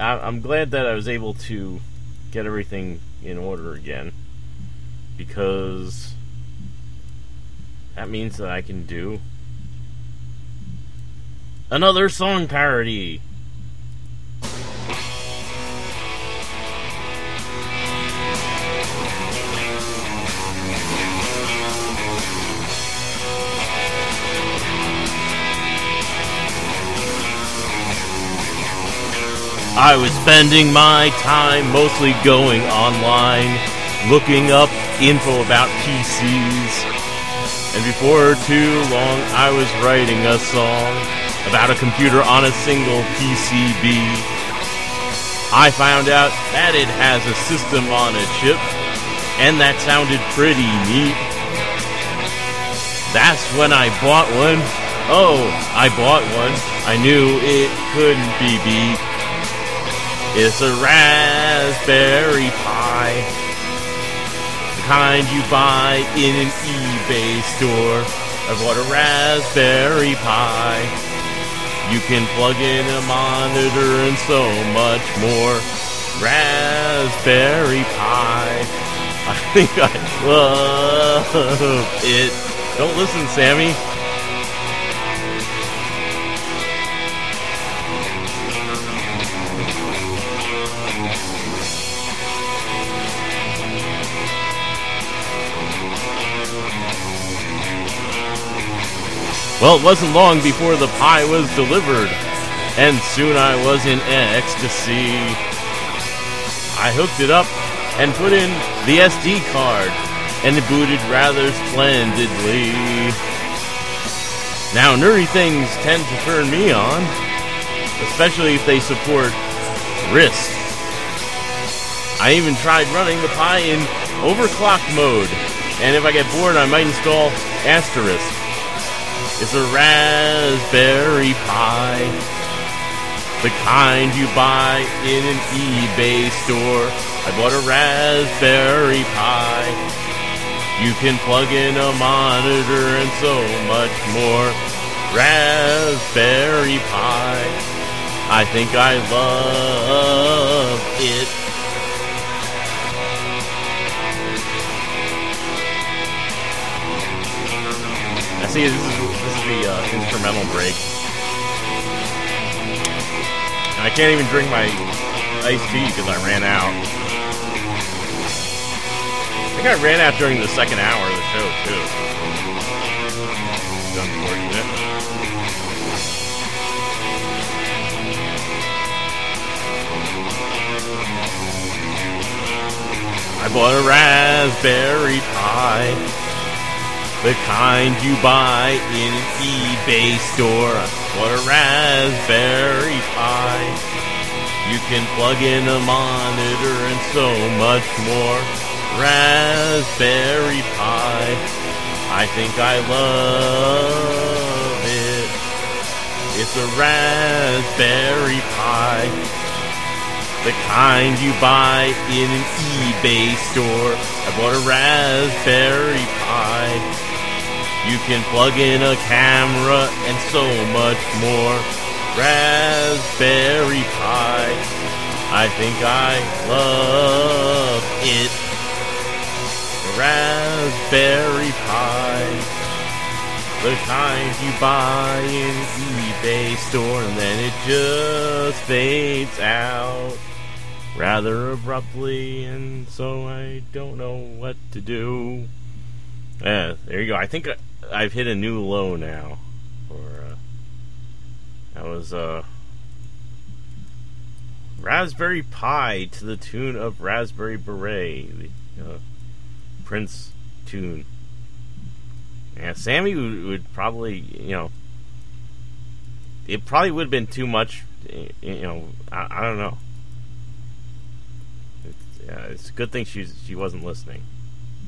I'm glad that I was able to get everything in order again, because that means that I can do another song parody. I was spending my time mostly going online, looking up info about PCs, and before too long I was writing a song about a computer on a single PCB. I found out that it has a system on a chip, and that sounded pretty neat. That's when I bought one. Oh, I bought one. I knew it couldn't be beat. It's a Raspberry Pi, the kind you buy in an eBay store. I bought a Raspberry Pi. You can plug in a monitor and so much more. Raspberry Pi. I think I love it. Don't listen, Sammy. Well, it wasn't long before the Pi was delivered, and soon I was in ecstasy. I hooked it up and put in the SD card, and it booted rather splendidly. Now, nerdy things tend to turn me on, especially if they support RISC. I even tried running the Pi in overclock mode, and if I get bored, I might install Asterisk. It's a Raspberry Pi, the kind you buy in an eBay store. I bought a Raspberry Pi. You can plug in a monitor and so much more. Raspberry Pi. I think I love it. See, this is the instrumental break. And I can't even drink my iced tea because I ran out. I think I ran out during the second hour of the show, too. It's unfortunate. I bought a Raspberry Pi, the kind you buy in an eBay store. What a Raspberry Pi. You can plug in a monitor and so much more. Raspberry Pi. I think I love it. It's a Raspberry Pi, the kind you buy in an eBay store. I bought a Raspberry Pi. You can plug in a camera and so much more. Raspberry Pi. I think I love it. Raspberry Pi, the kind you buy in an eBay store, and then it just fades out rather abruptly, and so I don't know what to do. There you go. I think I've hit a new low now. That was Raspberry Pi to the tune of Raspberry Beret, the Prince tune. Yeah, Sammy would probably, it probably would have been too much, I don't know. It's a good thing she wasn't listening.